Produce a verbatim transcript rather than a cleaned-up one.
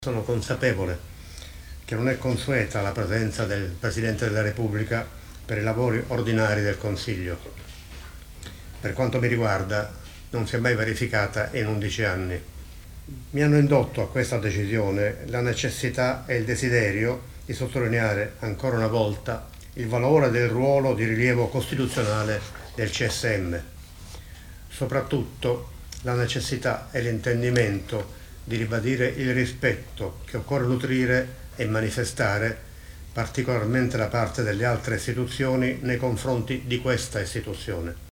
Sono consapevole che non è consueta la presenza del Presidente della Repubblica per i lavori ordinari del Consiglio. Per quanto mi riguarda, non si è mai verificata in undici anni. Mi hanno indotto a questa decisione la necessità e il desiderio di sottolineare ancora una volta il valore del ruolo di rilievo costituzionale del C S M, soprattutto la necessità e l'intendimento di ribadire il rispetto che occorre nutrire e manifestare, particolarmente da parte delle altre istituzioni, nei confronti di questa istituzione.